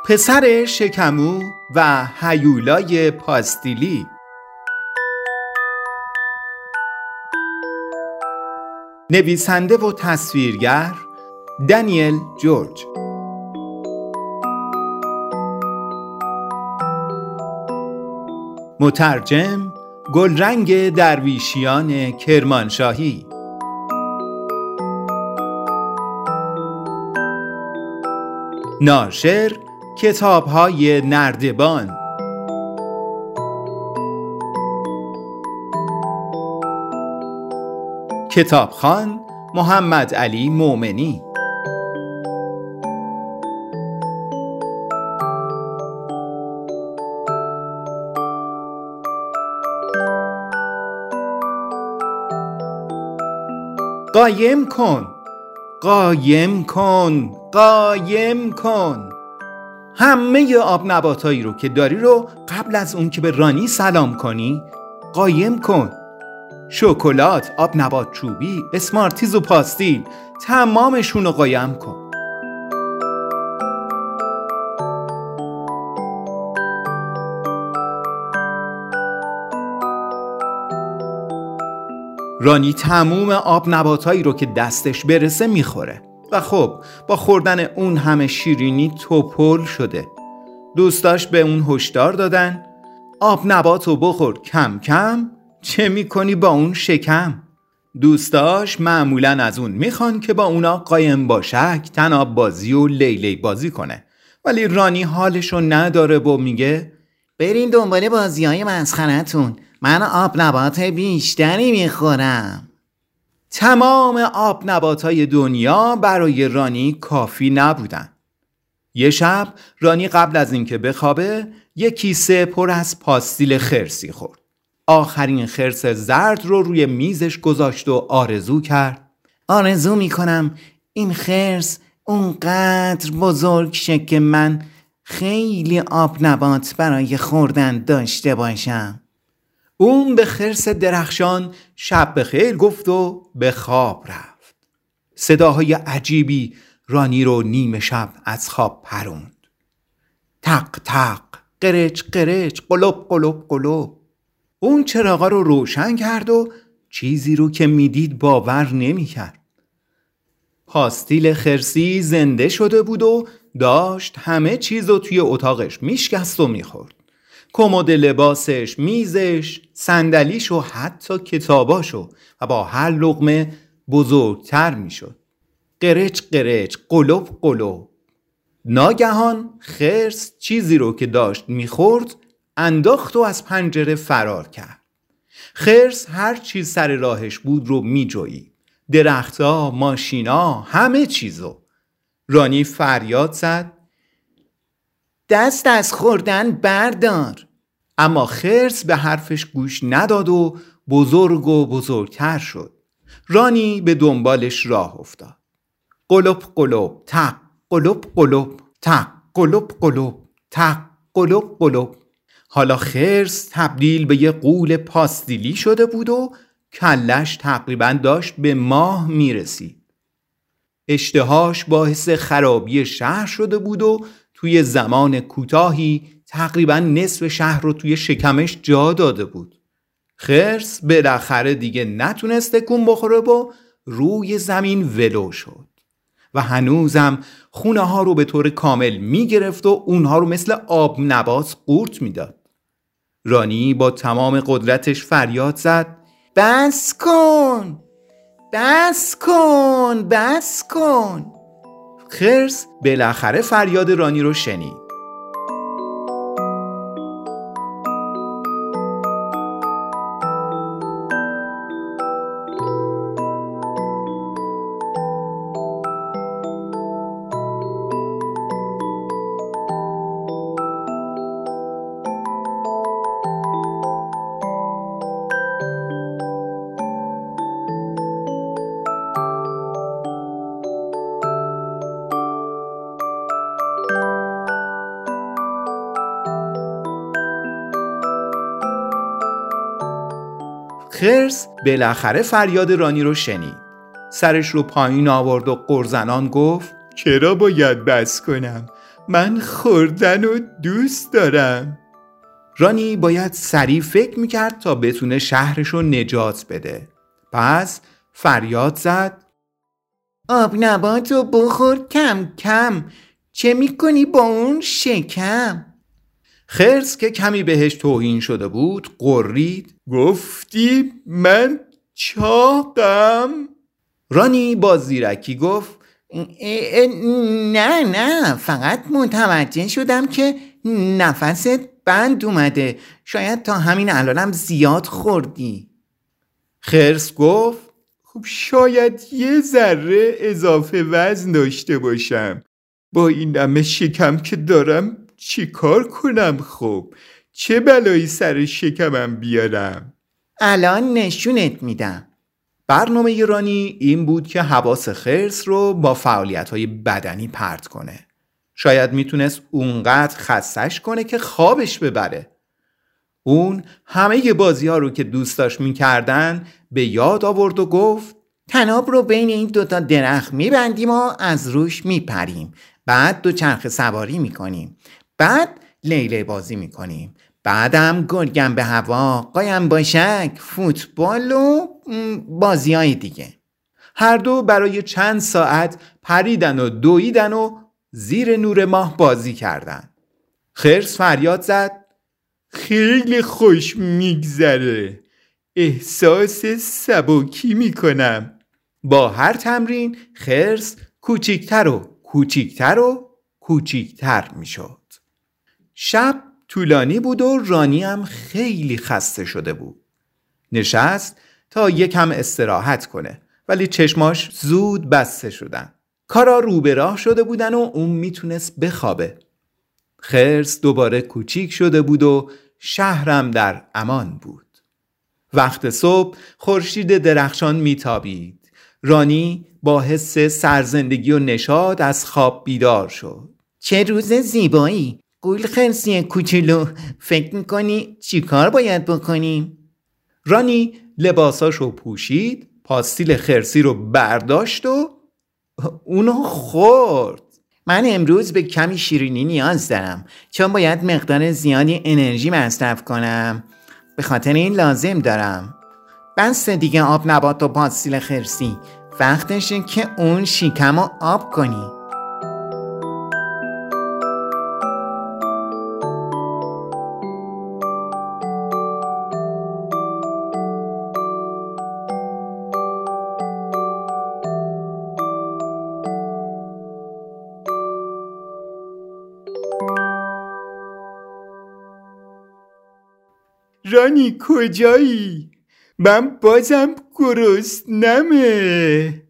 پسر شکمو و هیولای پاستیلی. نویسنده و تصویرگر دانیل جورج. مترجم گلرنگ درویشیان کرمانشاهی. ناشر کتاب‌های نردبان. کتابخوان محمد علی مومنی. قایم کن، قایم کن، قایم کن. همه آب نباتایی رو که داری رو قبل از اون که به رانی سلام کنی قایم کن. شکلات، آب نبات چوبی، اسمارتیز و پاستیل، تمامشون رو قایم کن. رانی تموم آب نباتایی رو که دستش برسه میخوره و خب با خوردن اون همه شیرینی توپل شده. دوستاش به اون هشدار دادن آب نباتو بخور کم کم، چه میکنی با اون شکم. دوستاش معمولاً از اون میخوان که با اونا قایم باشک، طناب بازی و لیلی بازی کنه، ولی رانی حالشو نداره و میگه برین دنبال بازی‌های مسخره‌تون، من آب نبات بیشتری میخورم. تمام آب نباتای دنیا برای رانی کافی نبودن. یه شب رانی قبل از اینکه بخوابه یک کیسه پر از پاستیل خرسی خورد. آخرین خرس زرد رو روی میزش گذاشت و آرزو کرد آرزو میکنم این خرس اونقدر بزرگ شه که من خیلی آب نبات برای خوردن داشته باشم. اون به خرس درخشان شب بخیر گفت و به خواب رفت. صداهای عجیبی رانی رو نیمه شب از خواب پروند. تق تق، قرچ قرچ، قلوب قلوب قلوب. اون چراغا رو روشن کرد و چیزی رو که میدید باور نمی‌کرد. پاستیل خرسی زنده شده بود و داشت همه چیز رو توی اتاقش میشکست و میخورد. کمد لباسش، میزش، صندلیش و حتی کتاباشو، و با هر لقمه بزرگتر میشد. قرچ قرچ، قلوب قلوب. ناگهان خرس چیزی رو که داشت میخورد انداخت و از پنجره فرار کرد. خرس هر چیز سر راهش بود رو میجوید. درخت‌ها، ماشینا، همه چیزو. رانی فریاد زد دست از خوردن بردار. اما خرس به حرفش گوش نداد و بزرگ و بزرگتر شد. رانی به دنبالش راه افتاد. قلوب قلوب تق، قلوب قلوب تق، قلوب قلوب تق، قلوب قلوب. حالا خرس تبدیل به یه غول پاستیلی شده بود و کلش تقریباً داشت به ماه میرسید. اشتهاش باعث خرابی شهر شده بود و توی زمان کوتاهی تقریباً نصف شهر رو توی شکمش جا داده بود. خرس بالاخره دیگه نتونست تکون بخوره و روی زمین ولو شد و هنوزم خونه ها رو به طور کامل میگرفت و اونها رو مثل آب نبات قورت میداد. رانی با تمام قدرتش فریاد زد بس کن، بس کن، بس کن. خرس بالاخره فریاد رانی رو شنید. خرس بالاخره فریاد رانی رو شنید. سرش رو پایین آورد و قرزنان گفت چرا باید بس کنم؟ من خوردن رو دوست دارم. رانی باید سریع فکر میکرد تا بتونه شهرش رو نجات بده. پس فریاد زد: آب نبات رو بخور کم کم، چه میکنی با اون شکم؟ خرس که کمی بهش توهین شده بود قرید: گفتی من چاقم؟ رانی با زیرکی گفت: نه فقط متوجه شدم که نفست بند اومده، شاید تا همین الانم زیاد خوردی. خرس گفت: خب شاید یه ذره اضافه وزن داشته باشم. با این همه شکم که دارم چی کار کنم؟ خب چه بلایی سر شکمم بیارم؟ الان نشونت میدم. برنامه رانی این بود که حواس خرس رو با فعالیت‌های بدنی پرت کنه. شاید میتونست اونقدر خستش کنه که خوابش ببره. اون همه بازی‌ها رو که دوست داشت میکردن به یاد آورد و گفت: طناب رو بین این دوتا درخت میبندیم و از روش میپریم، بعد دوچرخه سواری میکنیم، بعد لیله بازی میکنیم، بعدم گرگم به هوا، قایم باشک، فوتبال و بازی‌های دیگه. هر دو برای چند ساعت پریدن و دویدن و زیر نور ماه بازی کردن. خرس فریاد زد: خیلی خوش میگذره، احساس سبکی میکنم. با هر تمرین خرس کوچیکتر و کوچیکتر و کوچیکتر میشد. شب طولانی بود و رانی هم خیلی خسته شده بود. نشست تا یکم استراحت کنه، ولی چشماش زود بسته شدن. کارا رو به راه شده بودن و اون میتونست بخوابه. خرس دوباره کوچیک شده بود و شهرم در امان بود. وقت صبح خورشید درخشان میتابید. رانی با حس سرزندگی و نشاط از خواب بیدار شد. چه روز زیبایی! قول خرسی کوچولو، فکر میکنی چی کار باید بکنیم؟ رانی لباساشو پوشید، پاستیل خرسی رو برداشت و اونو خورد. من امروز به کمی شیرینی نیاز دارم، چون باید مقدار زیادی انرژی مصرف کنم، به خاطر این لازم دارم. بس دیگه آب نبات و پاستیل خرسی، وقتشه که اون شکم رو آب کنی. رانی کجایی؟ من بازم گرسنمه.